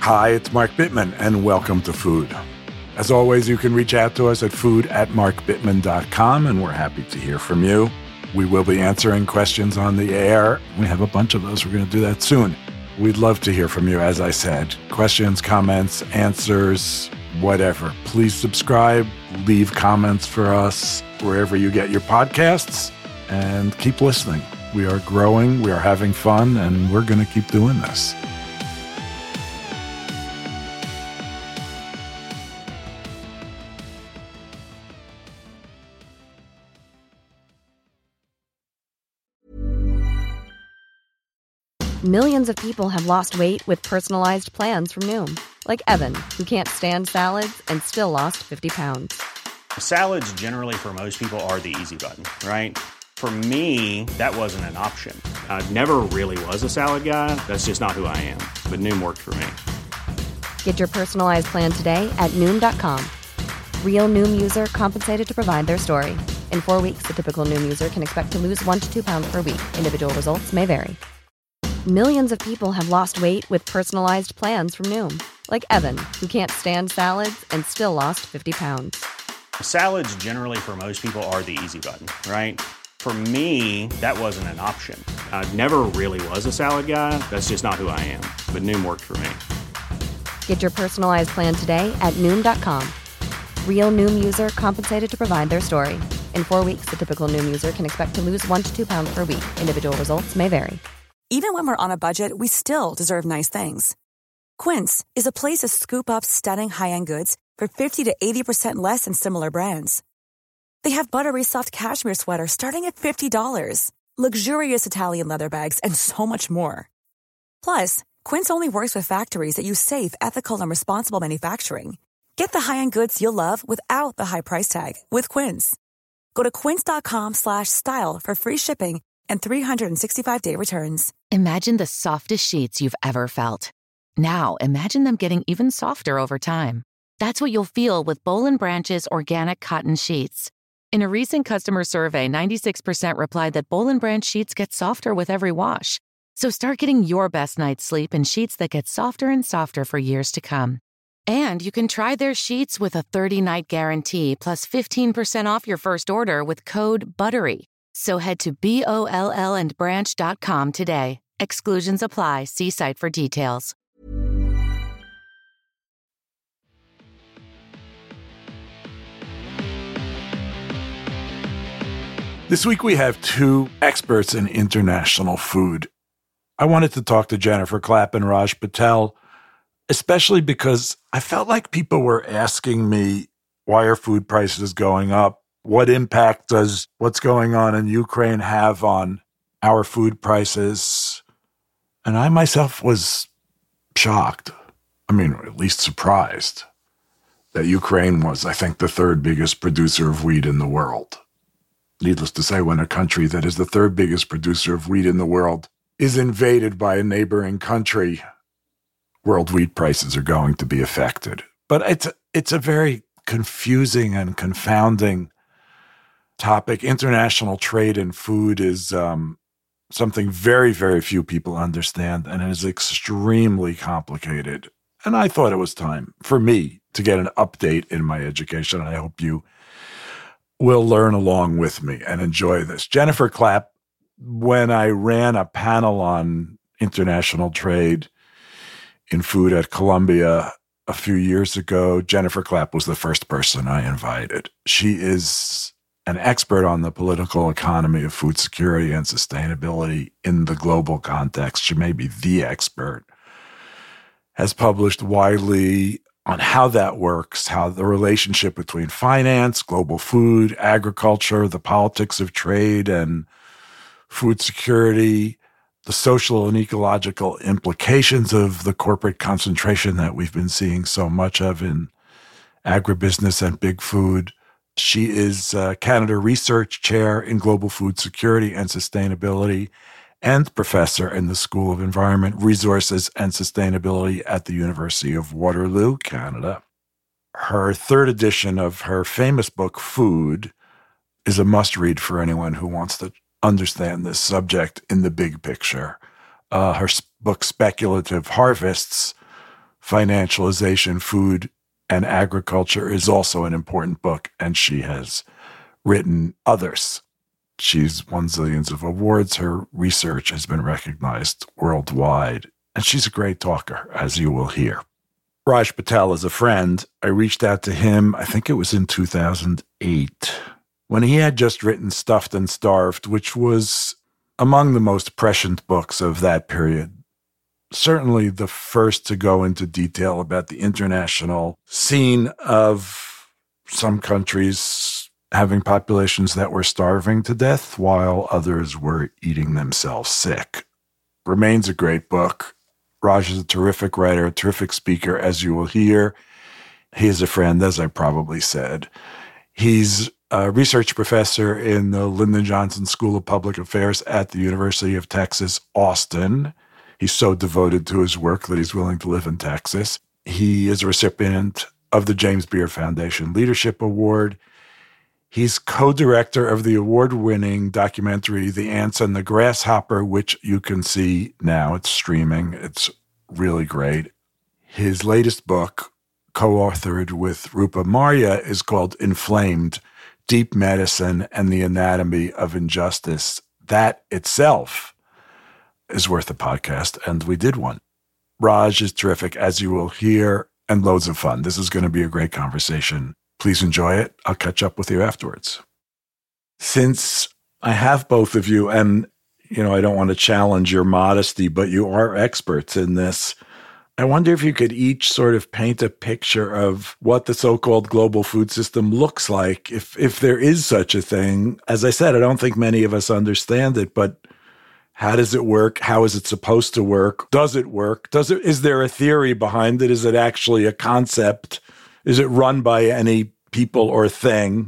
Hi, it's Mark Bittman, and welcome to Food. As always, you can reach out to us at food@markbittman.com, and we're happy to hear from you. We will be answering questions on the air. We have a bunch of those. We're going to do that soon. We'd love to hear from you, as I said. Questions, comments, answers, whatever. Please subscribe, leave comments for us wherever you get your podcasts, and keep listening. We are growing, we are having fun, and we're going to keep doing this. Millions of people have lost weight with personalized plans from Noom. Like Evan, who can't stand salads and still lost 50 pounds. Salads generally for most people are the easy button, right? For me, that wasn't an option. I never really was a salad guy. That's just not who I am. But Noom worked for me. Get your personalized plan today at Noom.com. Real Noom user compensated to provide their story. In 4 weeks, the typical Noom user can expect to lose 1 to 2 pounds per week. Individual results may vary. Millions of people have lost weight with personalized plans from Noom. Like Evan, who can't stand salads and still lost 50 pounds. Salads generally for most people are the easy button, right? For me, that wasn't an option. I never really was a salad guy. That's just not who I am. But Noom worked for me. Get your personalized plan today at Noom.com. Real Noom user compensated to provide their story. In 4 weeks, the typical Noom user can expect to lose 1 to 2 pounds per week. Individual results may vary. Even when we're on a budget, we still deserve nice things. Quince is a place to scoop up stunning high-end goods for 50 to 80% less than similar brands. They have buttery soft cashmere sweaters starting at $50, luxurious Italian leather bags, and so much more. Plus, Quince only works with factories that use safe, ethical, and responsible manufacturing. Get the high-end goods you'll love without the high price tag with Quince. Go to quince.com/style for free shipping and 365-day returns. Imagine the softest sheets you've ever felt. Now, imagine them getting even softer over time. That's what you'll feel with Boll & Branch's organic cotton sheets. In a recent customer survey, 96% replied that Boll & Branch sheets get softer with every wash. So start getting your best night's sleep in sheets that get softer and softer for years to come. And you can try their sheets with a 30-night guarantee plus 15% off your first order with code BUTTERY. So head to BOLLandbranch.com today. Exclusions apply. See site for details. This week we have two experts in international food. I wanted to talk to Jennifer Clapp and Raj Patel, especially because I felt like people were asking me, why are food prices going up? What impact does what's going on in Ukraine have on our food prices? And I myself was shocked, or at least surprised, that Ukraine was, I think, the third biggest producer of wheat in the world. Needless to say, when a country that is the third biggest producer of wheat in the world is invaded by a neighboring country, world wheat prices are going to be affected. But it's a very confusing and confounding topic. International trade in food is something very, very few people understand, and it is extremely complicated. And I thought it was time for me to get an update in my education, and I hope you will learn along with me and enjoy this. Jennifer Clapp, when I ran a panel on international trade in food at Columbia a few years ago, Jennifer Clapp was the first person I invited. She is an expert on the political economy of food security and sustainability in the global context. She may be the expert. Has published widely on how that works, how the relationship between finance, global food, agriculture, the politics of trade and food security, the social and ecological implications of the corporate concentration that we've been seeing so much of in agribusiness and big food. She is Canada Research Chair in Global Food Security and Sustainability and professor in the School of Environment, Resources and Sustainability at the University of Waterloo, Canada. Her third edition of her famous book, Food, is a must-read for anyone who wants to understand this subject in the big picture. Her book, Speculative Harvests, Financialization, Food and Agriculture is also an important book, and she has written others. She's won zillions of awards. Her research has been recognized worldwide, and she's a great talker, as you will hear. Raj Patel is a friend. I reached out to him, I think it was in 2008, when he had just written Stuffed and Starved, which was among the most prescient books of that period. Certainly the first to go into detail about the international scene of some countries having populations that were starving to death while others were eating themselves sick. Remains a great book. Raj is a terrific writer, a terrific speaker, as you will hear. He is a friend, as I probably said. He's a research professor in the Lyndon Johnson School of Public Affairs at the University of Texas, Austin. He's so devoted to his work that he's willing to live in Texas. He is a recipient of the James Beard Foundation Leadership Award. He's co-director of the award-winning documentary, The Ants and the Grasshopper, which you can see now. It's streaming. It's really great. His latest book, co-authored with Rupa Marya, is called Inflamed: Deep Medicine and the Anatomy of Injustice. That itself is worth a podcast, and we did one. Raj is terrific, as you will hear, and loads of fun. This is going to be a great conversation. Please enjoy it. I'll catch up with you afterwards. Since I have both of you, and I don't want to challenge your modesty, but you are experts in this, I wonder if you could each sort of paint a picture of what the so-called global food system looks like, if there is such a thing. As I said, I don't think many of us understand it, but how does it work? How is it supposed to work? Does it work? Is there a theory behind it? Is it actually a concept? Is it run by any people or thing?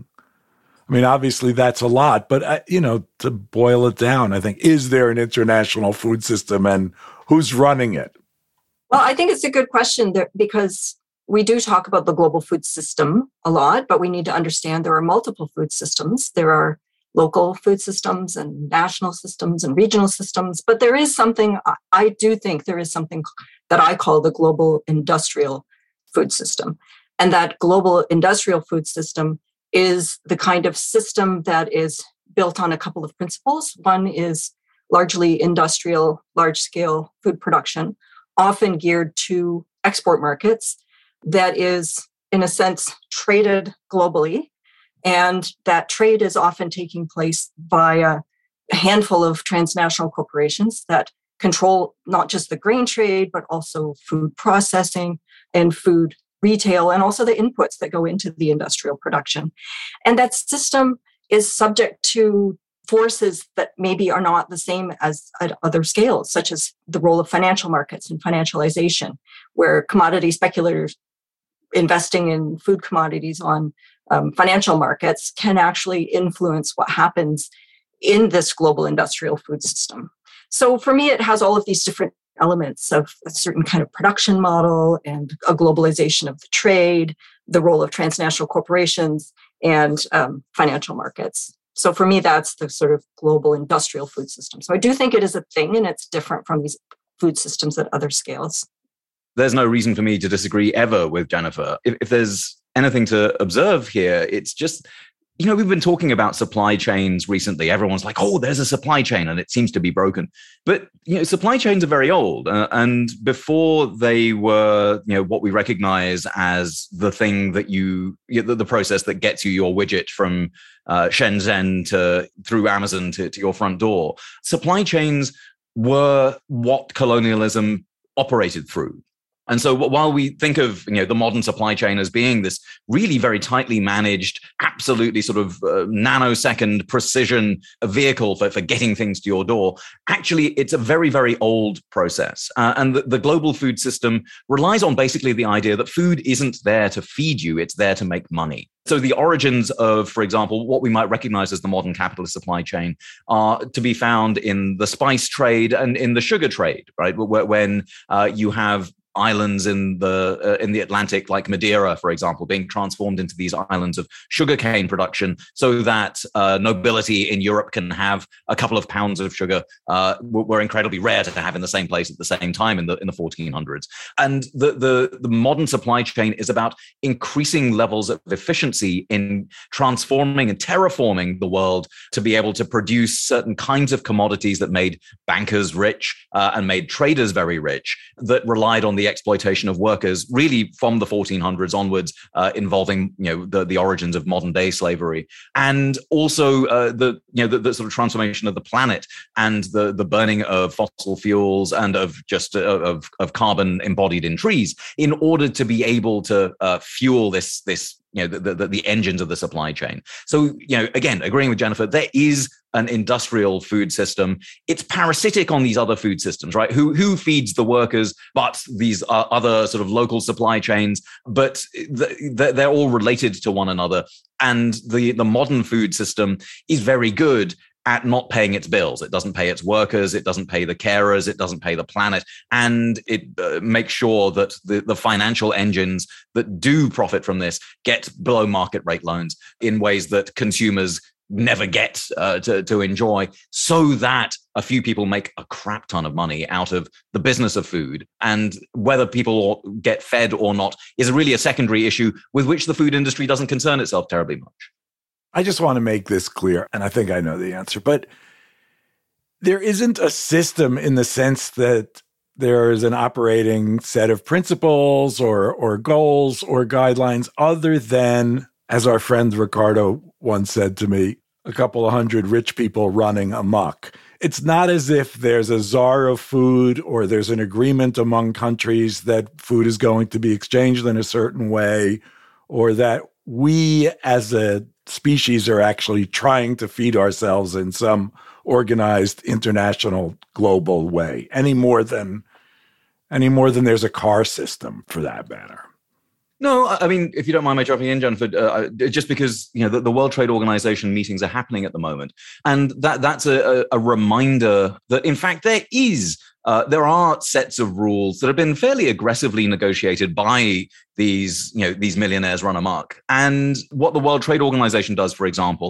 I mean, obviously that's a lot, but to boil it down, I think, is there an international food system and who's running it? Well, I think it's a good question because we do talk about the global food system a lot, but we need to understand there are multiple food systems. There are local food systems and national systems and regional systems. But there is something, I do think there is something that I call the global industrial food system. And that global industrial food system is the kind of system that is built on a couple of principles. One is largely industrial, large-scale food production, often geared to export markets, that is, in a sense, traded globally. And that trade is often taking place via a handful of transnational corporations that control not just the grain trade, but also food processing and food retail, and also the inputs that go into the industrial production. And that system is subject to forces that maybe are not the same as at other scales, such as the role of financial markets and financialization, where commodity speculators investing in food commodities on financial markets can actually influence what happens in this global industrial food system. So for me, it has all of these different elements of a certain kind of production model and a globalization of the trade, the role of transnational corporations, and financial markets. So for me, that's the sort of global industrial food system. So I do think it is a thing, and it's different from these food systems at other scales. There's no reason for me to disagree ever with Jennifer. If there's anything to observe here, it's just, we've been talking about supply chains recently. Everyone's like, oh, there's a supply chain and it seems to be broken. But, supply chains are very old. And before they were, what we recognize as the thing that the process that gets you your widget from Shenzhen through Amazon to your front door, supply chains were what colonialism operated through. And so while we think of the modern supply chain as being this really very tightly managed, absolutely sort of nanosecond precision vehicle for getting things to your door, actually it's a very, very old process. And the global food system relies on basically the idea that food isn't there to feed you, it's there to make money. So the origins of, for example, what we might recognize as the modern capitalist supply chain are to be found in the spice trade and in the sugar trade, right? When you have islands in the Atlantic, like Madeira, for example, being transformed into these islands of sugarcane production, so that nobility in Europe can have a couple of pounds of sugar, were incredibly rare to have in the same place at the same time in the 1400s. And the modern supply chain is about increasing levels of efficiency in transforming and terraforming the world to be able to produce certain kinds of commodities that made bankers rich and made traders very rich, that relied on the exploitation of workers really from the 1400s onwards, involving the origins of modern day slavery, and also the sort of transformation of the planet and the burning of fossil fuels and of carbon embodied in trees in order to be able to fuel this the engines of the supply chain. So, again, agreeing with Jennifer, there is an industrial food system. It's parasitic on these other food systems, right? Who feeds the workers, but these other sort of local supply chains, but they're all related to one another. And the modern food system is very good at not paying its bills. It doesn't pay its workers, it doesn't pay the carers, it doesn't pay the planet, and it makes sure that the financial engines that do profit from this get below market rate loans in ways that consumers never get to enjoy, so that a few people make a crap ton of money out of the business of food. And whether people get fed or not is really a secondary issue with which the food industry doesn't concern itself terribly much. I just want to make this clear, and I think I know the answer, but there isn't a system in the sense that there is an operating set of principles or goals or guidelines other than, as our friend Ricardo once said to me, a couple of hundred rich people running amok. It's not as if there's a czar of food or there's an agreement among countries that food is going to be exchanged in a certain way, or that we as a species are actually trying to feed ourselves in some organized international global way, any more than there's a car system for that matter. No, I mean, if you don't mind my jumping in, Jennifer, just because the World Trade Organization meetings are happening at the moment, and that's a reminder that in fact there are sets of rules that have been fairly aggressively negotiated by these millionaires run amok. And what the World Trade Organization does, for example,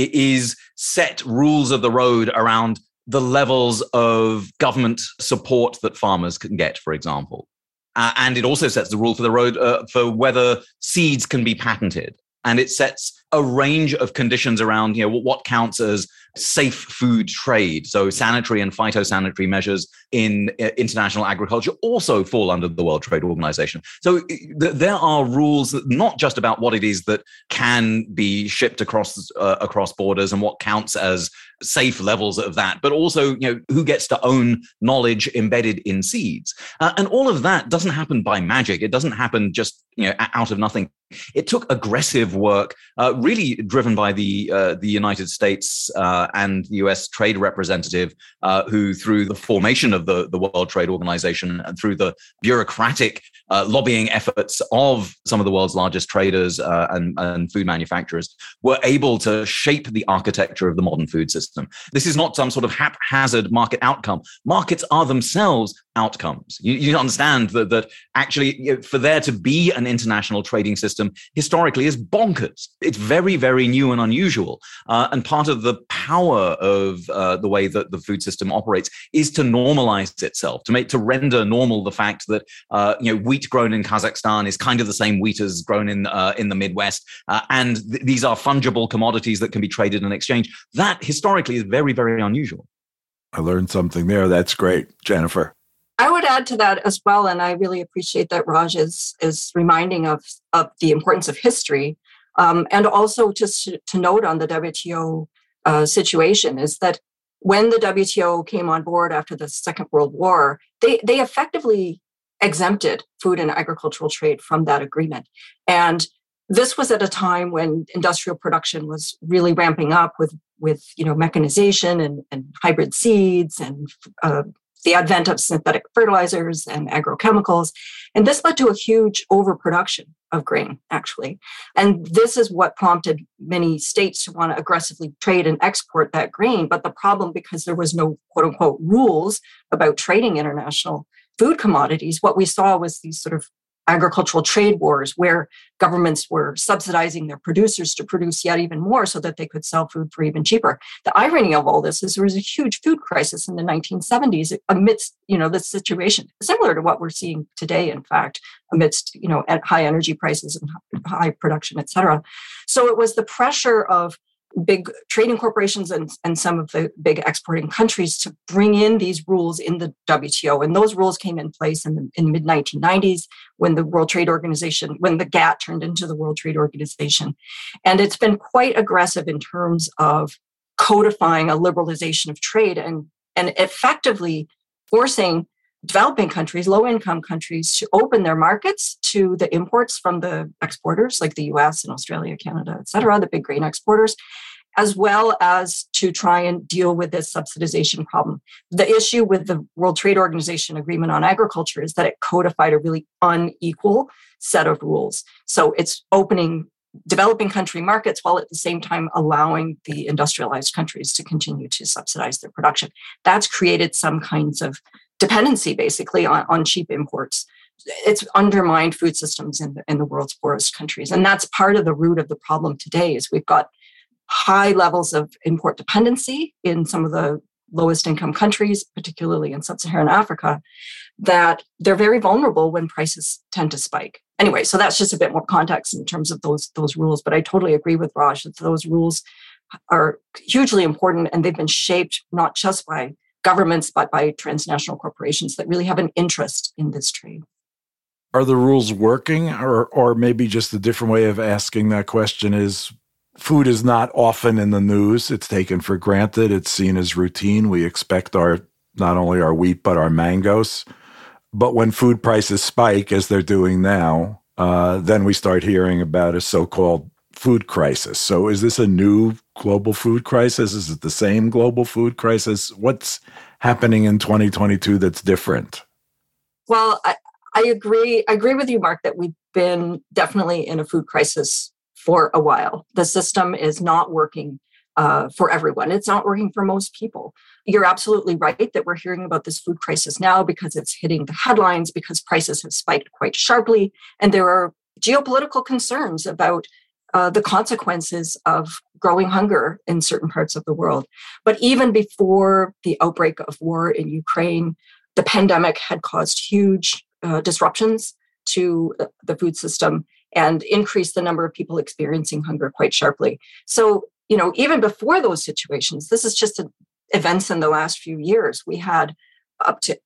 is set rules of the road around the levels of government support that farmers can get, for example. And it also sets the rule for the road for whether seeds can be patented. And it sets a range of conditions around what counts as safe food trade. So sanitary and phytosanitary measures in international agriculture also fall under the World Trade Organization. So there are rules not just about what it is that can be shipped across borders and what counts as safe levels of that, but also who gets to own knowledge embedded in seeds. And all of that doesn't happen by magic. It doesn't happen just out of nothing. It took aggressive work, really driven by the United States and the US trade representative, who through the formation of the World Trade Organization and through the bureaucratic lobbying efforts of some of the world's largest traders and food manufacturers, were able to shape the architecture of the modern food system. This is not some sort of haphazard market outcome. Markets are themselves outcomes. You understand that actually for there to be an international trading system historically is bonkers. It's very, very new and unusual. And part of the power of the way that the food system operates is to normalize itself, to render normal the fact that wheat grown in Kazakhstan is kind of the same wheat as grown in the Midwest, and these are fungible commodities that can be traded and exchanged. That historically is very, very unusual. I learned something there. That's great, Jennifer. I would add to that as well, and I really appreciate that Raj is reminding of the importance of history, and also just to note on the WTO situation is that when the WTO came on board after the Second World War, they effectively exempted food and agricultural trade from that agreement. And this was at a time when industrial production was really ramping up with mechanization and hybrid seeds and the advent of synthetic fertilizers and agrochemicals. And this led to a huge overproduction of grain, actually. And this is what prompted many states to want to aggressively trade and export that grain. But the problem, because there was no quote unquote rules about trading international food commodities, what we saw was these sort of agricultural trade wars where governments were subsidizing their producers to produce yet even more so that they could sell food for even cheaper. The irony of all this is there was a huge food crisis in the 1970s amidst, this situation, similar to what we're seeing today, in fact, amidst, at high energy prices and high production, et cetera. So it was the pressure of big trading corporations and some of the big exporting countries to bring in these rules in the WTO. And those rules came in place in the mid-1990s when the World Trade Organization, when the GATT turned into the World Trade Organization. And it's been quite aggressive in terms of codifying a liberalization of trade and effectively forcing developing countries, low-income countries, to open their markets to the imports from the exporters like the US and Australia, Canada, et cetera, the big grain exporters, as well as to try and deal with this subsidization problem. The issue with the World Trade Organization Agreement on Agriculture is that it codified a really unequal set of rules. So it's opening developing country markets while at the same time allowing the industrialized countries to continue to subsidize their production. That's created some kinds of dependency, basically, on cheap imports. It's undermined food systems in the world's poorest countries. And that's part of the root of the problem today is we've got high levels of import dependency in some of the lowest income countries, particularly in sub-Saharan Africa, that they're very vulnerable when prices tend to spike. Anyway, so that's just a bit more context in terms of those rules. But I totally agree with Raj that those rules are hugely important, and they've been shaped not just by governments, but by transnational corporations that really have an interest in this trade. Are the rules working? Or maybe just a different way of asking that question is, food is not often in the news. It's taken for granted. It's seen as routine. We expect not only our wheat, but our mangoes. But when food prices spike, as they're doing now, then we start hearing about a so-called food crisis. So is this a new global food crisis? Is it the same global food crisis? What's happening in 2022 that's different? Well, I agree. I agree with you, Mark, that we've been definitely in a food crisis for a while. The system is not working for everyone. It's not working for most people. You're absolutely right that we're hearing about this food crisis now because it's hitting the headlines, because prices have spiked quite sharply. And there are geopolitical concerns about the consequences of growing hunger in certain parts of the world. But even before the outbreak of war in Ukraine, the pandemic had caused huge disruptions to the food system and increased the number of people experiencing hunger quite sharply. So, even before those situations, this is just events in the last few years. We had up to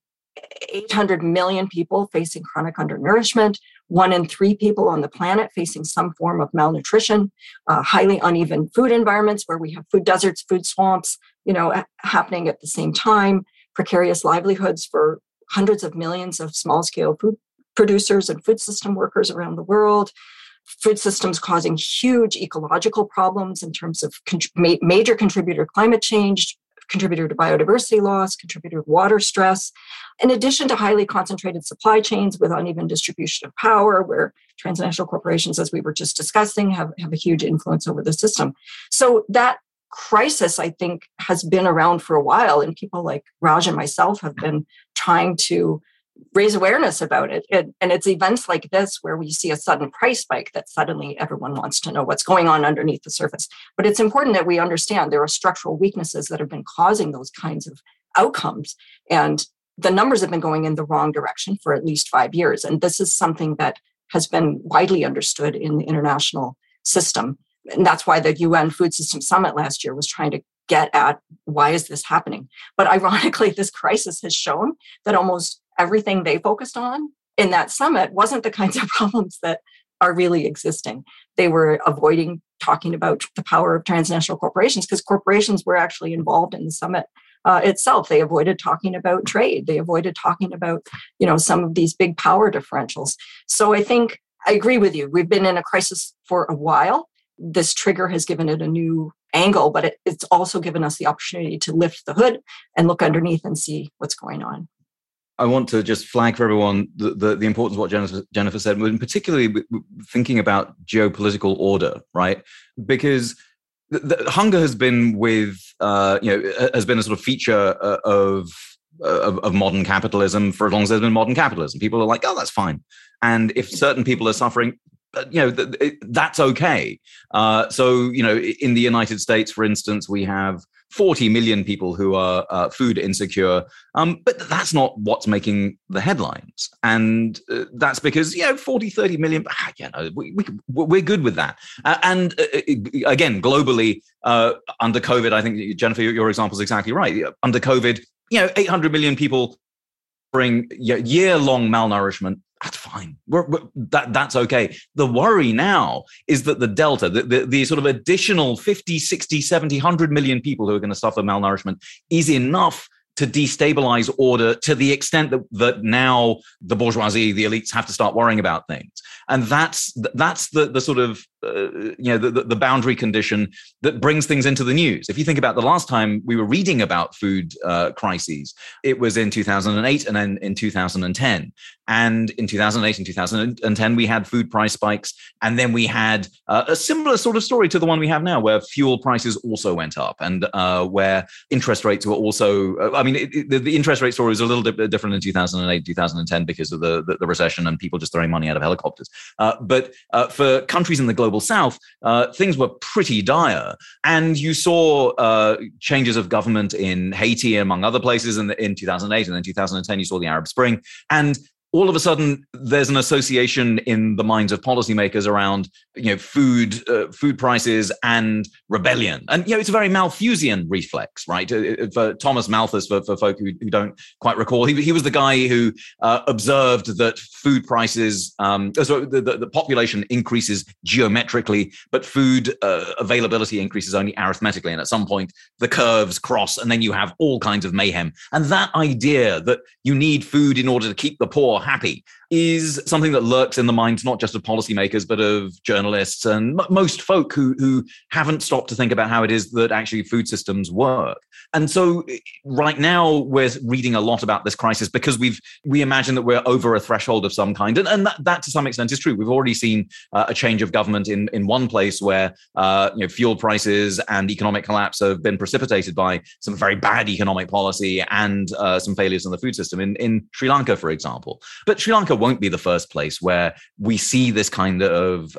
800 million people facing chronic undernourishment, 1 in 3 people on the planet facing some form of malnutrition, highly uneven food environments where we have food deserts, food swamps, happening at the same time, precarious livelihoods for hundreds of millions of small-scale food producers and food system workers around the world, food systems causing huge ecological problems in terms of major contributor to climate change, contributor to biodiversity loss, contributor to water stress, in addition to highly concentrated supply chains with uneven distribution of power, where transnational corporations, as we were just discussing, have a huge influence over the system. So that crisis, I think, has been around for a while, and people like Raj and myself have been trying to raise awareness about it. And it's events like this where we see a sudden price spike that suddenly everyone wants to know what's going on underneath the surface. But it's important that we understand there are structural weaknesses that have been causing those kinds of outcomes. And the numbers have been going in the wrong direction for at least 5 years. And this is something that has been widely understood in the international system. And that's why the UN Food System Summit last year was trying to get at why is this happening. But ironically, this crisis has shown that almost everything they focused on in that summit wasn't the kinds of problems that are really existing. They were avoiding talking about the power of transnational corporations because corporations were actually involved in the summit itself. They avoided talking about trade. They avoided talking about, some of these big power differentials. So I think I agree with you. We've been in a crisis for a while. This trigger has given it a new angle, but it's also given us the opportunity to lift the hood and look underneath and see what's going on. I want to just flag for everyone the importance of what Jennifer said, and particularly thinking about geopolitical order, right? Because the hunger has been has been a sort of feature of of modern capitalism for as long as there's been modern capitalism. People are like, oh, that's fine. And if certain people are suffering, that's okay. So, in the United States, for instance, we have 40 million people who are food insecure, but that's not what's making the headlines. And that's because, 40, 30 million, we're good with that. And again, globally, under COVID, I think, Jennifer, your example is exactly right. Under COVID, 800 million people bring year-long malnourishment. That's fine. That's okay. The worry now is that the delta, the sort of additional 50, 60, 70, 100 million people who are going to suffer malnourishment is enough to destabilize order to the extent that now the bourgeoisie, the elites have to start worrying about things. And that's the sort of, the boundary condition that brings things into the news. If you think about the last time we were reading about food crises, it was in 2008 and then in 2010. And in 2008 and 2010, we had food price spikes. And then we had a similar sort of story to the one we have now, where fuel prices also went up and where interest rates were also, the interest rate story was a little bit different in 2008, 2010 because of the recession and people just throwing money out of helicopters. But for countries in the global South, things were pretty dire. And you saw changes of government in Haiti, among other places, in 2008. And then 2010, you saw the Arab Spring. And all of a sudden, there's an association in the minds of policymakers around, food prices and rebellion. And, it's a very Malthusian reflex, right? For Thomas Malthus, for folk who don't quite recall, he was the guy who observed that food prices, so the population increases geometrically, but food availability increases only arithmetically. And at some point, the curves cross, and then you have all kinds of mayhem. And that idea that you need food in order to keep the poor happy is something that lurks in the minds not just of policymakers, but of journalists and most folk who haven't stopped to think about how it is that actually food systems work. And so right now we're reading a lot about this crisis because we imagine that we're over a threshold of some kind. And that to some extent is true. We've already seen a change of government in one place where fuel prices and economic collapse have been precipitated by some very bad economic policy and some failures in the food system in Sri Lanka, for example. But Sri Lanka won't be the first place where we see this kind of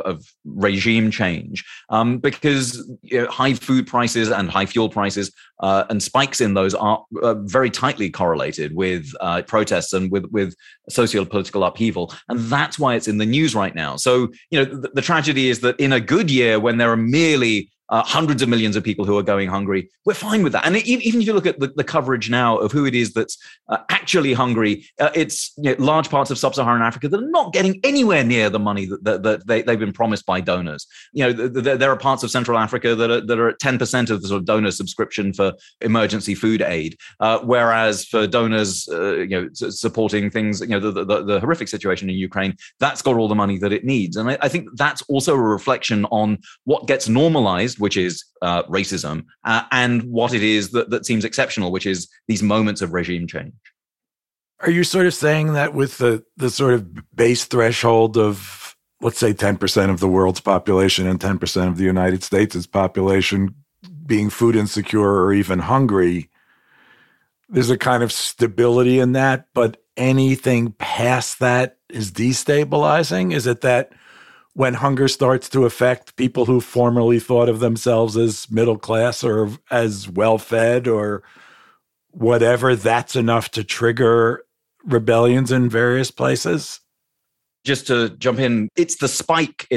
regime change because high food prices and high fuel prices and spikes in those are very tightly correlated with protests and with socio-political upheaval. And that's why it's in the news right now. So, the tragedy is that in a good year, when there are merely hundreds of millions of people who are going hungry, we're fine with that. And even if you look at the coverage now of who it is that's actually hungry, it's large parts of sub-Saharan Africa that are not getting anywhere near the money that they've been promised by donors. There are parts of Central Africa that are at 10% of the sort of donor subscription for emergency food aid, whereas for donors, supporting things, the horrific situation in Ukraine, that's got all the money that it needs. And I think that's also a reflection on what gets normalized, which is racism, and what it is that seems exceptional, which is these moments of regime change. Are you sort of saying that with the sort of base threshold of, let's say, 10% of the world's population and 10% of the United States' population being food insecure or even hungry, there's a kind of stability in that, but anything past that is destabilizing? Is it that when hunger starts to affect people who formerly thought of themselves as middle class or as well-fed or whatever, that's enough to trigger rebellions in various places? Just to jump in, it's the spike.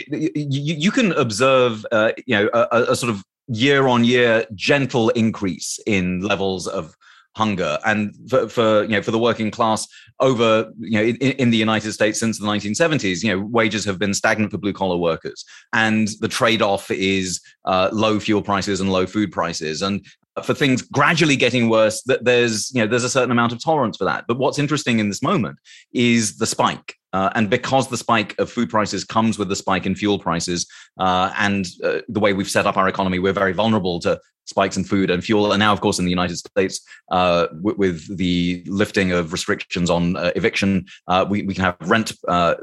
You can observe, a sort of year-on-year gentle increase in levels of hunger, and for the working class over in the United States since the 1970s, wages have been stagnant for blue collar workers, and the trade-off is low fuel prices and low food prices, and for things gradually getting worse, that there's a certain amount of tolerance for that. But what's interesting in this moment is the spike. And because the spike of food prices comes with the spike in fuel prices and the way we've set up our economy, we're very vulnerable to spikes in food and fuel. And now, of course, in the United States, with the lifting of restrictions on eviction, we can have rent,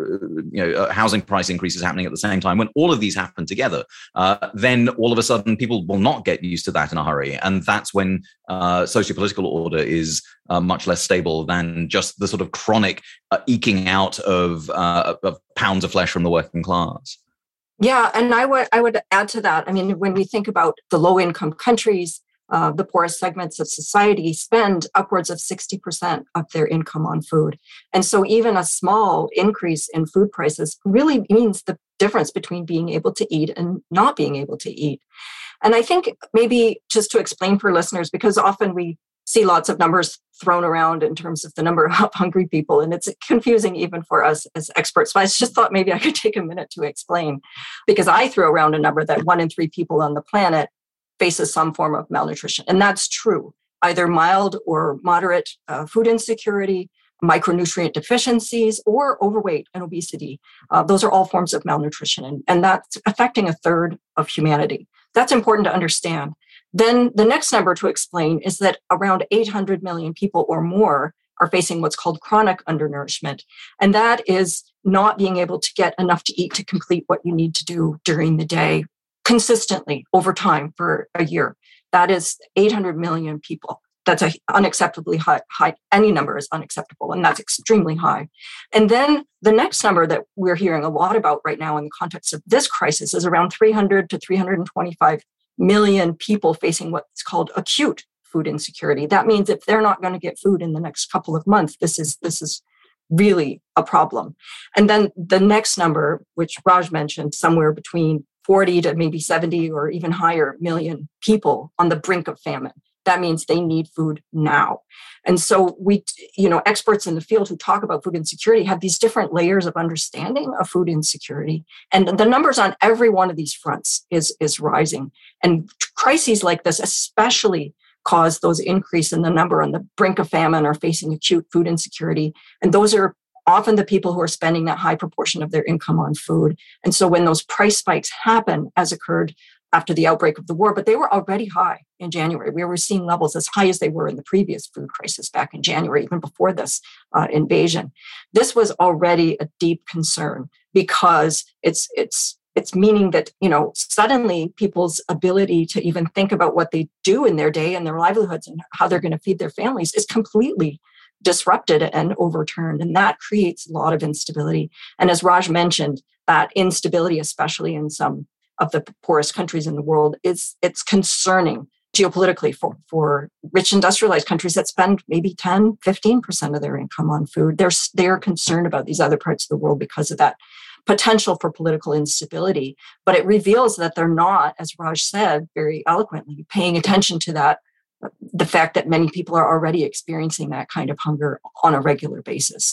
housing price increases happening at the same time. When all of these happen together, then all of a sudden people will not get used to that in a hurry. And that's when socio-political order is much less stable than just the sort of chronic eking out of pounds of flesh from the working class. Yeah, and I would add to that. I mean, when we think about the low-income countries, the poorest segments of society spend upwards of 60% of their income on food. And so even a small increase in food prices really means the difference between being able to eat and not being able to eat. And I think maybe just to explain for listeners, because often we see lots of numbers thrown around in terms of the number of hungry people, and it's confusing even for us as experts. So I just thought maybe I could take a minute to explain, because I threw around a number that 1 in 3 people on the planet faces some form of malnutrition. And that's true, either mild or moderate food insecurity, micronutrient deficiencies, or overweight and obesity. Those are all forms of malnutrition, and that's affecting a third of humanity. That's important to understand. Then the next number to explain is that around 800 million people or more are facing what's called chronic undernourishment. And that is not being able to get enough to eat to complete what you need to do during the day consistently over time for a year. That is 800 million people. That's an unacceptably high. Any number is unacceptable, and that's extremely high. And then the next number that we're hearing a lot about right now in the context of this crisis is around 300 to 325 million people facing what's called acute food insecurity. That means if they're not going to get food in the next couple of months, this is really a problem. And then the next number, which Raj mentioned, somewhere between 40 to maybe 70 or even higher million people on the brink of famine. That means they need food now. And so experts in the field who talk about food insecurity have these different layers of understanding of food insecurity. And the numbers on every one of these fronts is rising. And crises like this especially cause those increase in the number on the brink of famine or facing acute food insecurity. And those are often the people who are spending that high proportion of their income on food. And so when those price spikes happen, as occurred after the outbreak of the war, but they were already high in January. We were seeing levels as high as they were in the previous food crisis back in January, even before this invasion. This was already a deep concern because it's meaning that, suddenly people's ability to even think about what they do in their day and their livelihoods and how they're going to feed their families is completely disrupted and overturned. And that creates a lot of instability. And as Raj mentioned, that instability, especially in some of the poorest countries in the world, it's concerning geopolitically for rich industrialized countries that spend maybe 10, 15% of their income on food. They're concerned about these other parts of the world because of that potential for political instability. But it reveals that they're not, as Raj said very eloquently, paying attention to that, the fact that many people are already experiencing that kind of hunger on a regular basis.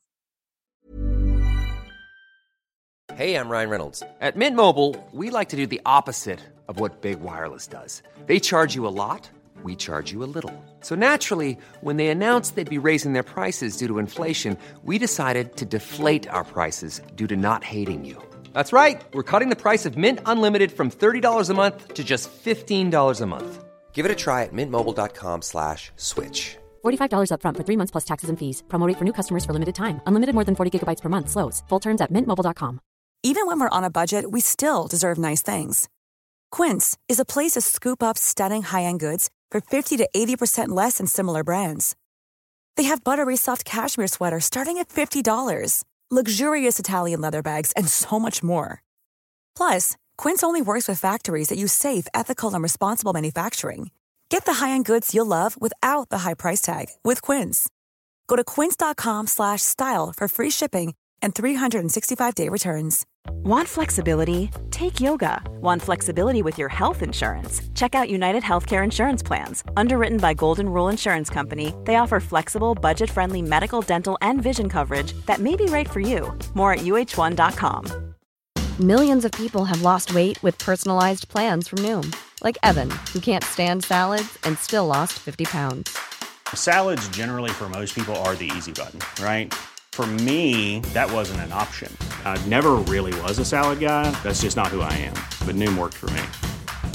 Hey, I'm Ryan Reynolds. At Mint Mobile, we like to do the opposite of what Big Wireless does. They charge you a lot, we charge you a little. So naturally, when they announced they'd be raising their prices due to inflation, we decided to deflate our prices due to not hating you. That's right. We're cutting the price of Mint Unlimited from $30 a month to just $15 a month. Give it a try at mintmobile.com/switch. $45 up front for 3 months plus taxes and fees. Promo rate for new customers for limited time. Unlimited more than 40 gigabytes per month. Slows full terms at mintmobile.com. Even when we're on a budget, we still deserve nice things. Quince is a place to scoop up stunning high-end goods for 50 to 80% less than similar brands. They have buttery soft cashmere sweaters starting at $50, luxurious Italian leather bags, and so much more. Plus, Quince only works with factories that use safe, ethical, and responsible manufacturing. Get the high-end goods you'll love without the high price tag with Quince. Go to quince.com/style for free shipping and 365-day returns. Want flexibility? Take yoga. Want flexibility with your health insurance? Check out United Healthcare Insurance Plans. Underwritten by Golden Rule Insurance Company, they offer flexible, budget-friendly medical, dental, and vision coverage that may be right for you. More at UH1.com. Millions of people have lost weight with personalized plans from Noom. Like Evan, who can't stand salads and still lost 50 pounds. Salads generally for most people are the easy button, right? For me, that wasn't an option. I never really was a salad guy. That's just not who I am. But Noom worked for me.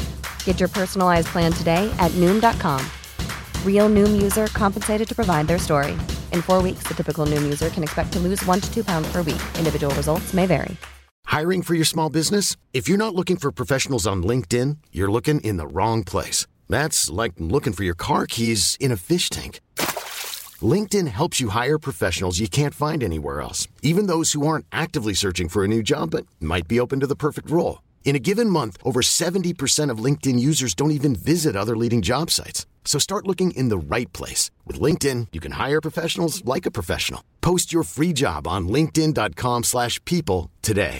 Get your personalized plan today at Noom.com. Real Noom user compensated to provide their story. In 4 weeks, the typical Noom user can expect to lose 1 to 2 pounds per week. Individual results may vary. Hiring for your small business? If you're not looking for professionals on LinkedIn, you're looking in the wrong place. That's like looking for your car keys in a fish tank. LinkedIn helps you hire professionals you can't find anywhere else, even those who aren't actively searching for a new job but might be open to the perfect role. In a given month, over 70% of LinkedIn users don't even visit other leading job sites. So start looking in the right place. With LinkedIn, you can hire professionals like a professional. Post your free job on linkedin.com/people today.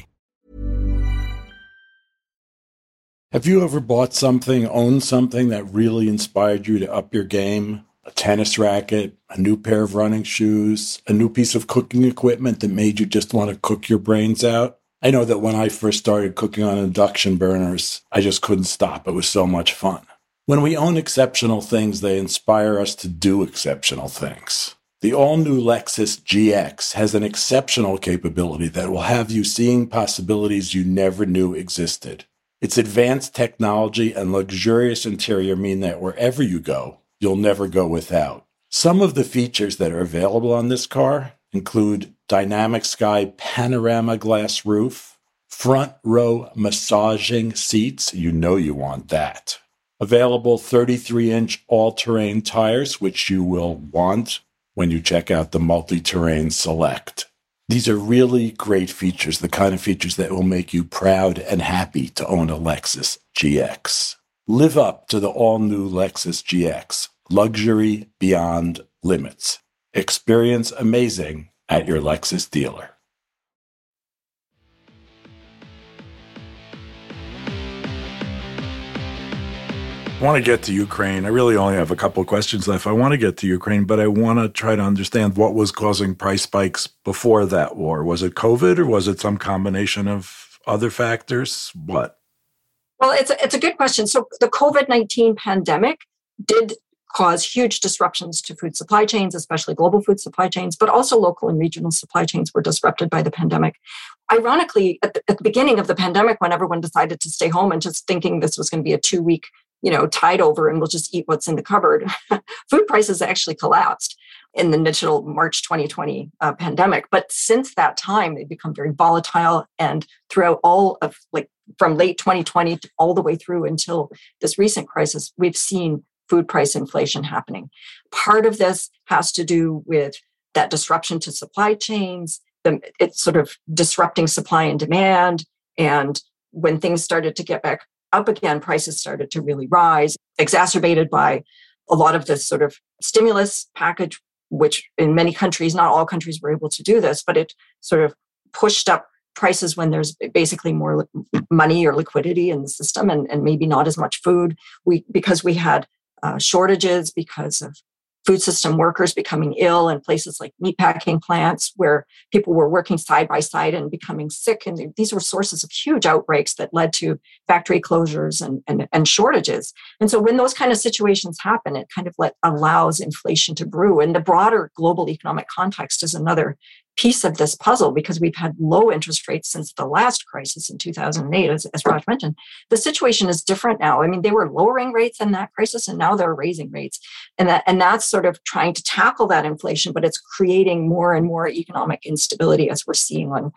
Have you ever bought something, owned something that really inspired you to up your game? A tennis racket, a new pair of running shoes, a new piece of cooking equipment that made you just want to cook your brains out? I know that when I first started cooking on induction burners, I just couldn't stop. It was so much fun. When we own exceptional things, they inspire us to do exceptional things. The all-new Lexus GX has an exceptional capability that will have you seeing possibilities you never knew existed. Its advanced technology and luxurious interior mean that wherever you go, you'll never go without. Some of the features that are available on this car include dynamic sky panorama glass roof, front row massaging seats, you know you want that. Available 33-inch all-terrain tires, which you will want when you check out the Multi-Terrain Select. These are really great features, the kind of features that will make you proud and happy to own a Lexus GX. Live up to the all-new Lexus GX. Luxury beyond limits. Experience amazing at your Lexus dealer. I want to get to Ukraine. I really only have a couple of questions left. I want to get to Ukraine, but I want to try to understand what was causing price spikes before that war. Was it COVID or was it some combination of other factors? What? Well, it's a good question. So the COVID-19 pandemic did cause huge disruptions to food supply chains, especially global food supply chains, but also local and regional supply chains were disrupted by the pandemic. Ironically, at the beginning of the pandemic, when everyone decided to stay home and just thinking this was going to be a 2-week tide over and we'll just eat what's in the cupboard, food prices actually collapsed in the initial March 2020 pandemic. But since that time, they've become very volatile. And throughout all of from late 2020 all the way through until this recent crisis, we've seen food price inflation happening. Part of this has to do with that disruption to supply chains. It's sort of disrupting supply and demand. And when things started to get back up again, prices started to really rise, exacerbated by a lot of this sort of stimulus package, which in many countries, not all countries were able to do this, but it sort of pushed up prices when there's basically more money or liquidity in the system and maybe not as much food. Because we had shortages because of food system workers becoming ill in places like meatpacking plants where people were working side by side and becoming sick. And these were sources of huge outbreaks that led to factory closures and shortages. And so when those kind of situations happen, it kind of allows inflation to brew. And the broader global economic context is another piece of this puzzle because we've had low interest rates since the last crisis in 2008, as Raj mentioned. The situation is different now. I mean, they were lowering rates in that crisis and now they're raising rates. And that's sort of trying to tackle that inflation, but it's creating more and more economic instability as we're seeing on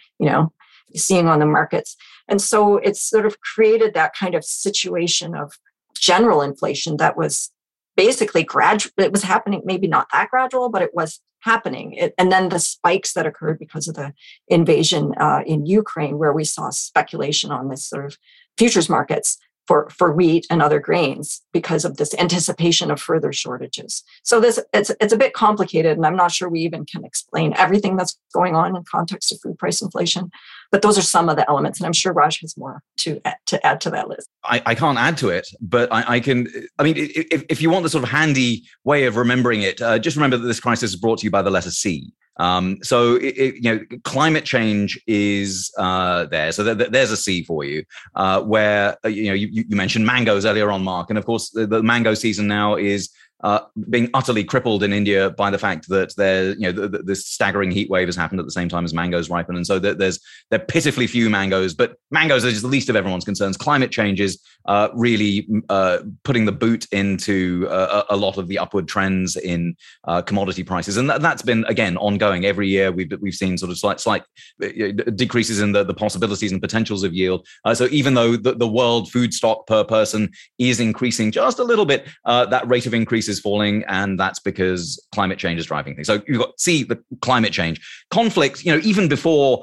the markets. And so it's sort of created that kind of situation of general inflation that was basically gradual. It was happening, maybe not that gradual, but it was happening. And then the spikes that occurred because of the invasion in Ukraine, where we saw speculation on this sort of futures markets for wheat and other grains because of this anticipation of further shortages. So it's a bit complicated, and I'm not sure we even can explain everything that's going on in context of food price inflation. But those are some of the elements, and I'm sure Raj has more to add to that list. I can't add to it, but I can. I mean, if you want the sort of handy way of remembering it, just remember that this crisis is brought to you by the letter C. So climate change is there. So there's a C for you. Where you mentioned mangoes earlier on, Mark, and of course the mango season now is being utterly crippled in India by the fact that this staggering heat wave has happened at the same time as mangoes ripen, and so there are pitifully few mangoes. But mangoes are just the least of everyone's concerns. Climate change is really putting the boot into a lot of the upward trends in commodity prices, and that's been again ongoing. Every year we've seen sort of slight decreases in the possibilities and potentials of yield. So even though the world food stock per person is increasing just a little bit, that rate of increase is falling, and that's because climate change is driving things. So you've got the climate change conflict. Even before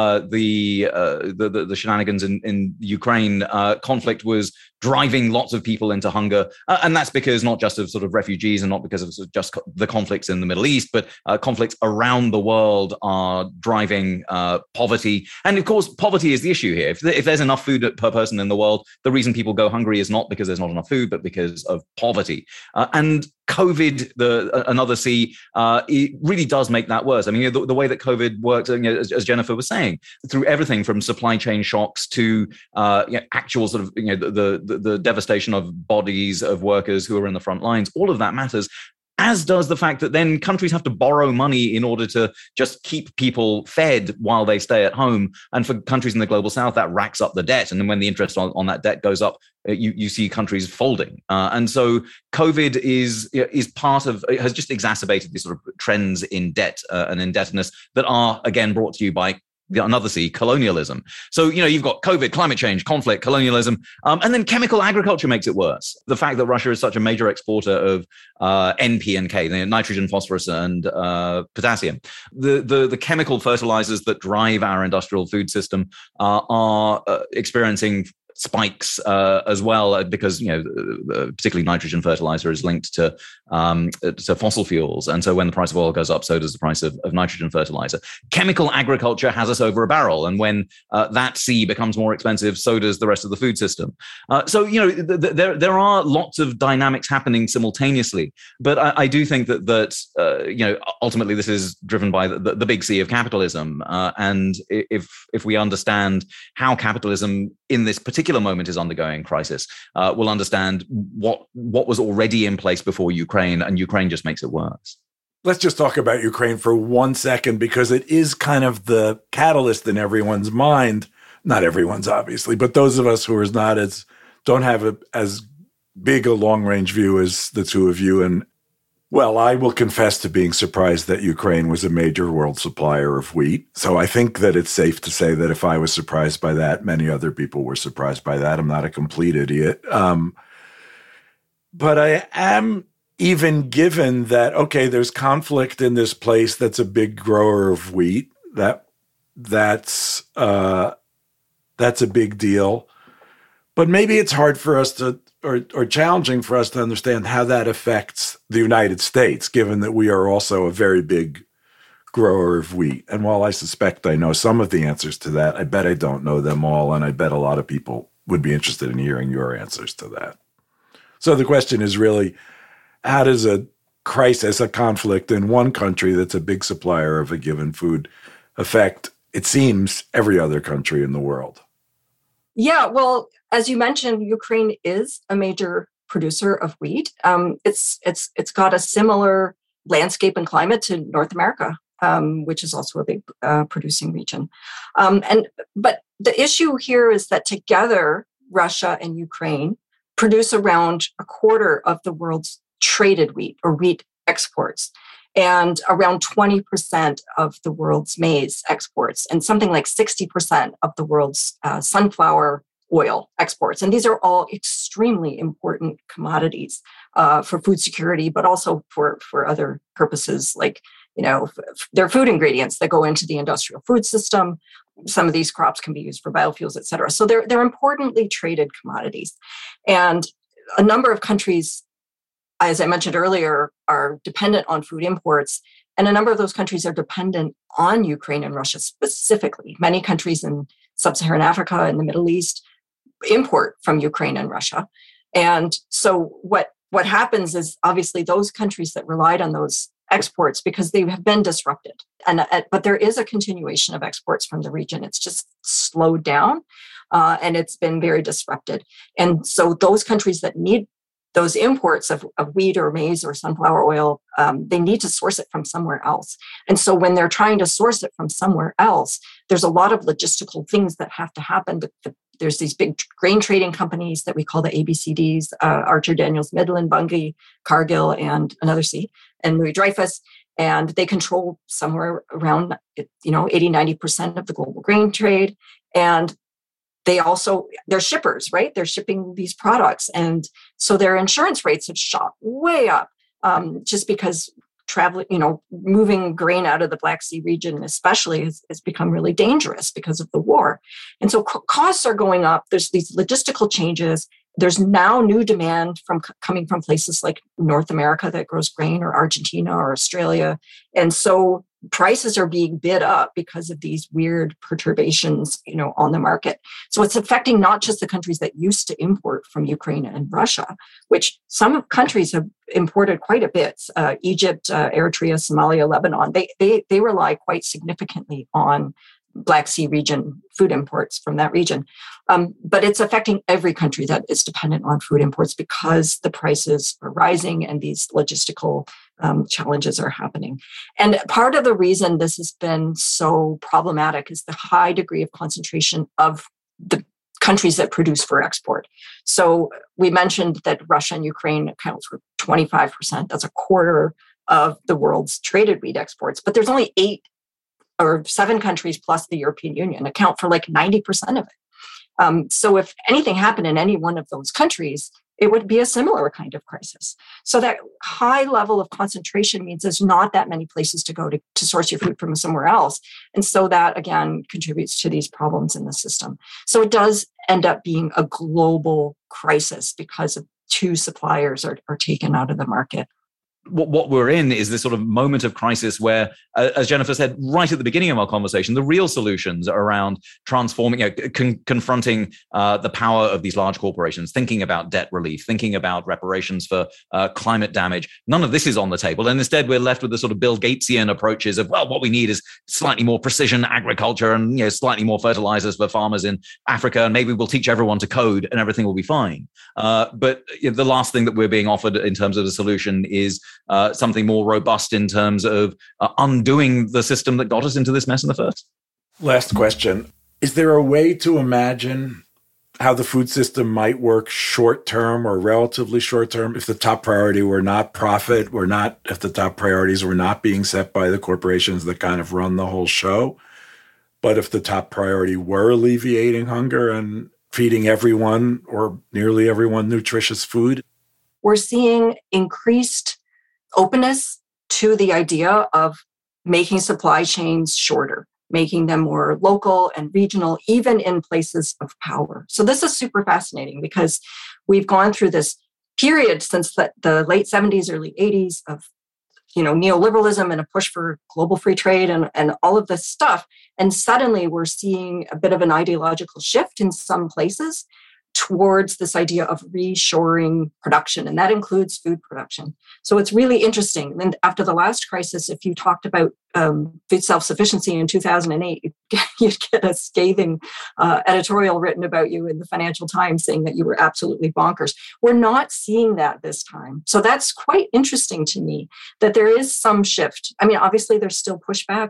the shenanigans in Ukraine, conflict was driving lots of people into hunger, and that's because not just of sort of refugees and not because of sort of just the conflicts in the Middle East, but conflicts around the world are driving poverty. And of course, poverty is the issue here. If there's enough food per person in the world, the reason people go hungry is not because there's not enough food, but because of poverty. And COVID, another C, it really does make that worse. I mean, the way that COVID works, as Jennifer was saying, through everything from supply chain shocks to actual sort of the devastation of bodies of workers who are in the front lines, all of that matters. As does the fact that then countries have to borrow money in order to just keep people fed while they stay at home. And for countries in the global south, that racks up the debt. And then when the interest on that debt goes up, you see countries folding. And so COVID is part of, it has just exacerbated these sort of trends in debt and indebtedness that are, again, brought to you by another C, colonialism. So, you've got COVID, climate change, conflict, colonialism, and then chemical agriculture makes it worse. The fact that Russia is such a major exporter of NP and K, nitrogen, phosphorus, and potassium. The chemical fertilizers that drive our industrial food system are experiencing spikes as well, because particularly nitrogen fertilizer is linked to fossil fuels, and so when the price of oil goes up, so does the price of nitrogen fertilizer. Chemical agriculture has us over a barrel, and when that C becomes more expensive, so does the rest of the food system. So there are lots of dynamics happening simultaneously, but I do think that ultimately this is driven by the big C of capitalism, and if we understand how capitalism in this particular moment is undergoing crisis, we'll understand what was already in place before Ukraine, and Ukraine just makes it worse. Let's just talk about Ukraine for 1 second, because it is kind of the catalyst in everyone's mind. Not everyone's, obviously, but those of us who are don't have as big a long-range view as the two of you. And well, I will confess to being surprised that Ukraine was a major world supplier of wheat. So I think that it's safe to say that if I was surprised by that, many other people were surprised by that. I'm not a complete idiot. But I am even given that, okay, there's conflict in this place that's a big grower of wheat. That's a big deal. But maybe it's hard for us to, or challenging for us to understand how that affects the United States, given that we are also a very big grower of wheat. And while I suspect I know some of the answers to that, I bet I don't know them all. And I bet a lot of people would be interested in hearing your answers to that. So the question is really, how does a crisis, a conflict in one country that's a big supplier of a given food affect, it seems, every other country in the world? Yeah, well, as you mentioned, Ukraine is a major producer of wheat. It's got a similar landscape and climate to North America, which is also a big producing region. But the issue here is that together, Russia and Ukraine produce around a quarter of the world's traded wheat or wheat exports, and around 20% of the world's maize exports, and something like 60% of the world's sunflower oil exports. And these are all extremely important commodities for food security, but also for other purposes, like, they're food ingredients that go into the industrial food system. Some of these crops can be used for biofuels, et cetera. So they're importantly traded commodities. And a number of countries, as I mentioned earlier, are dependent on food imports. And a number of those countries are dependent on Ukraine and Russia specifically. Many countries in sub-Saharan Africa and the Middle East import from Ukraine and Russia. And so what happens is, obviously, those countries that relied on those exports, because they have been disrupted. But there is a continuation of exports from the region. It's just slowed down, and it's been very disrupted. And so those countries that need those imports of wheat or maize or sunflower oil, they need to source it from somewhere else. And so when they're trying to source it from somewhere else, there's a lot of logistical things that have to happen. There's these big grain trading companies that we call the ABCDs, Archer Daniels Midland, Bunge, Cargill, and another C, and Louis Dreyfus. And they control somewhere around 80-90% of the global grain trade. And they're shippers, right? They're shipping these products. And so their insurance rates have shot way up just because moving grain out of the Black Sea region especially has become really dangerous because of the war. And so costs are going up. There's these logistical changes. There's now new demand coming from places like North America that grows grain, or Argentina or Australia. And so prices are being bid up because of these weird perturbations, on the market. So it's affecting not just the countries that used to import from Ukraine and Russia, which some countries have imported quite a bit. Egypt, Eritrea, Somalia, Lebanon, they rely quite significantly on Black Sea region food imports from that region. But it's affecting every country that is dependent on food imports because the prices are rising and these logistical challenges are happening. And part of the reason this has been so problematic is the high degree of concentration of the countries that produce for export. So we mentioned that Russia and Ukraine account for 25%. That's a quarter of the world's traded wheat exports. But there's only 8 or 7 countries plus the European Union account for like 90% of it. So if anything happened in any one of those countries, it would be a similar kind of crisis. So that high level of concentration means there's not that many places to go to source your food from somewhere else. And so that, again, contributes to these problems in the system. So it does end up being a global crisis because of 2 suppliers are taken out of the market. What we're in is this sort of moment of crisis where, as Jennifer said right at the beginning of our conversation, the real solutions are around transforming, confronting the power of these large corporations, thinking about debt relief, thinking about reparations for climate damage. None of this is on the table. And instead, we're left with the sort of Bill Gatesian approaches of, well, what we need is slightly more precision agriculture and slightly more fertilizers for farmers in Africa. And maybe we'll teach everyone to code and everything will be fine. But the last thing that we're being offered in terms of the solution is something more robust in terms of undoing the system that got us into this mess in the first. Last question. Is there a way to imagine how the food system might work short-term or relatively short-term if the top priority were not profit, if the top priorities were not being set by the corporations that kind of run the whole show, but if the top priority were alleviating hunger and feeding everyone or nearly everyone nutritious food? We're seeing increased openness to the idea of making supply chains shorter, making them more local and regional, even in places of power. So this is super fascinating because we've gone through this period since the late 70s, early 80s of neoliberalism and a push for global free trade and all of this stuff. And suddenly we're seeing a bit of an ideological shift in some places towards this idea of reshoring production, and that includes food production. So it's really interesting. And after the last crisis, if you talked about food self-sufficiency in 2008, you'd get a scathing editorial written about you in the Financial Times saying that you were absolutely bonkers. We're not seeing that this time. So that's quite interesting to me, that there is some shift. I mean, obviously there's still pushback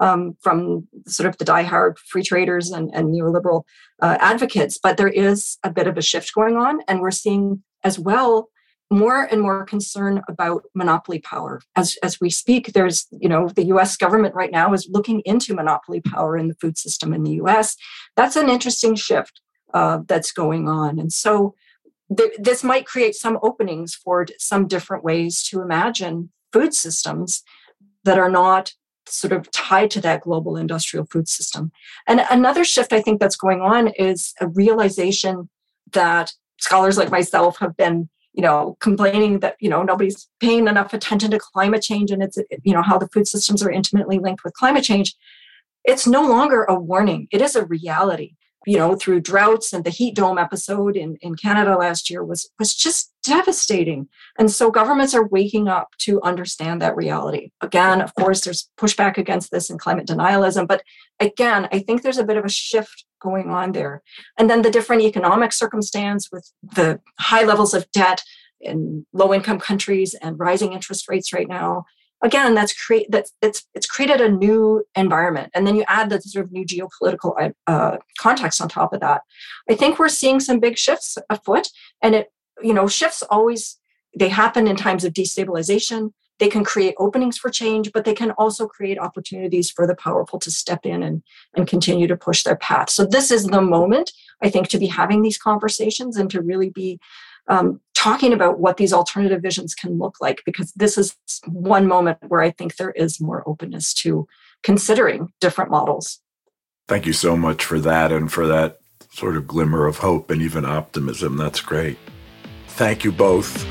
from sort of the diehard free traders and neoliberal advocates, but there is a bit of a shift going on. And we're seeing as well more and more concern about monopoly power. As we speak, there's, the US government right now is looking into monopoly power in the food system in the US. That's an interesting shift that's going on. And so this might create some openings for some different ways to imagine food systems that are not sort of tied to that global industrial food system. And another shift I think that's going on is a realization that scholars like myself have been, complaining that, nobody's paying enough attention to climate change and it's, how the food systems are intimately linked with climate change. It's no longer a warning. It is a reality. Through droughts, and the heat dome episode in Canada last year was just devastating. And so governments are waking up to understand that reality. Again, of course, there's pushback against this and climate denialism. But again, I think there's a bit of a shift going on there. And then the different economic circumstance with the high levels of debt in low-income countries and rising interest rates right now. Again, it's created a new environment. And then you add the sort of new geopolitical context on top of that. I think we're seeing some big shifts afoot. And shifts they happen in times of destabilization. They can create openings for change, but they can also create opportunities for the powerful to step in and continue to push their path. So this is the moment, I think, to be having these conversations and to really be talking about what these alternative visions can look like, because this is one moment where I think there is more openness to considering different models. Thank you so much for that and for that sort of glimmer of hope and even optimism. That's great. Thank you both.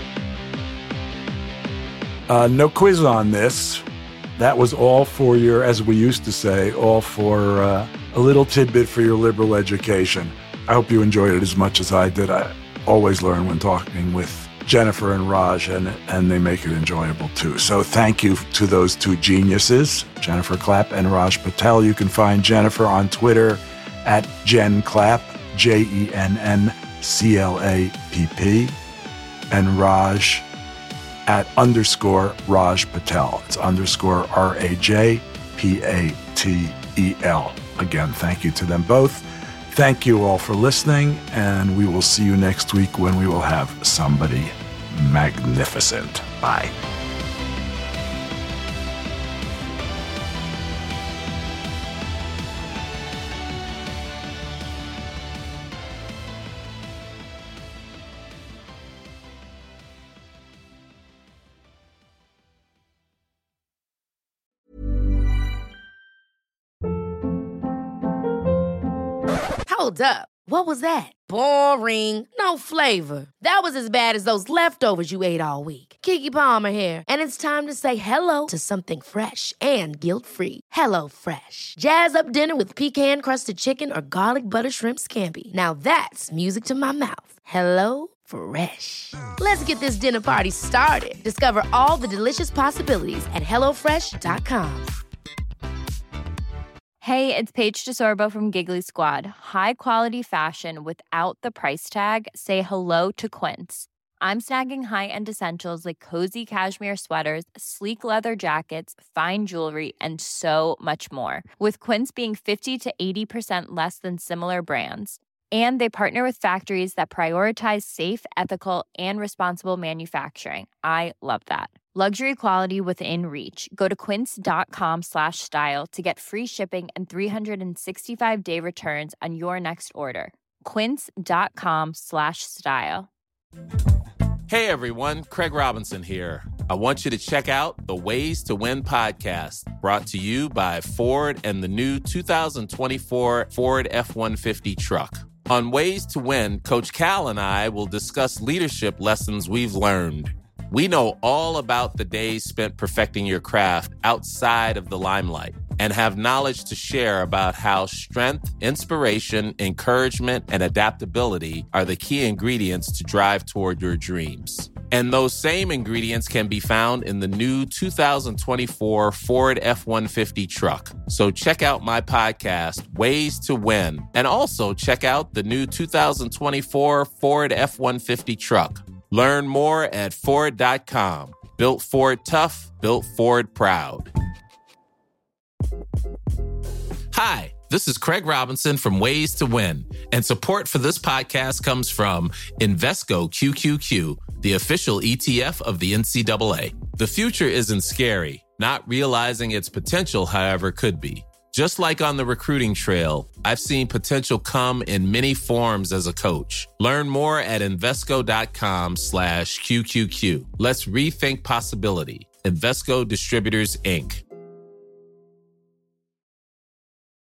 No quiz on this. That was all for your, as we used to say, all for a little tidbit for your liberal education. I hope you enjoyed it as much as I did. I always learn when talking with Jennifer and Raj, and they make it enjoyable too. So thank you to those two geniuses, Jennifer Clapp and Raj Patel. You can find Jennifer on Twitter at Jen Clapp, JENNCLAPP, and Raj at _Raj Patel. It's _RAJPATEL. Again, thank you to them both. Thank you all for listening, and we will see you next week when we will have somebody magnificent. Bye. Hold up. What was that? Boring. No flavor. That was as bad as those leftovers you ate all week. Keke Palmer here, and it's time to say hello to something fresh and guilt-free. Hello Fresh. Jazz up dinner with pecan-crusted chicken or garlic butter shrimp scampi. Now that's music to my mouth. Hello Fresh. Let's get this dinner party started. Discover all the delicious possibilities at HelloFresh.com. Hey, it's Paige DeSorbo from Giggly Squad. High quality fashion without the price tag. Say hello to Quince. I'm snagging high-end essentials like cozy cashmere sweaters, sleek leather jackets, fine jewelry, and so much more. With Quince being 50 to 80% less than similar brands. And they partner with factories that prioritize safe, ethical, and responsible manufacturing. I love that. Luxury quality within reach. Go to quince.com/style to get free shipping and 365-day returns on your next order. Quince.com/style. Hey everyone, Craig Robinson here. I want you to check out the Ways to Win podcast, brought to you by Ford and the new 2024 Ford F-150 truck. On Ways to Win, Coach Cal and I will discuss leadership lessons we've learned. We know all about the days spent perfecting your craft outside of the limelight and have knowledge to share about how strength, inspiration, encouragement, and adaptability are the key ingredients to drive toward your dreams. And those same ingredients can be found in the new 2024 Ford F-150 truck. So check out my podcast, Ways to Win, and also check out the new 2024 Ford F-150 truck. Learn more at Ford.com. Built Ford tough, built Ford proud. Hi, this is Craig Robinson from Ways to Win, and support for this podcast comes from Invesco QQQ, the official ETF of the NCAA. The future isn't scary. Not realizing its potential, however, could be. Just like on the recruiting trail, I've seen potential come in many forms as a coach. Learn more at Invesco.com/QQQ. Let's rethink possibility. Invesco Distributors, Inc.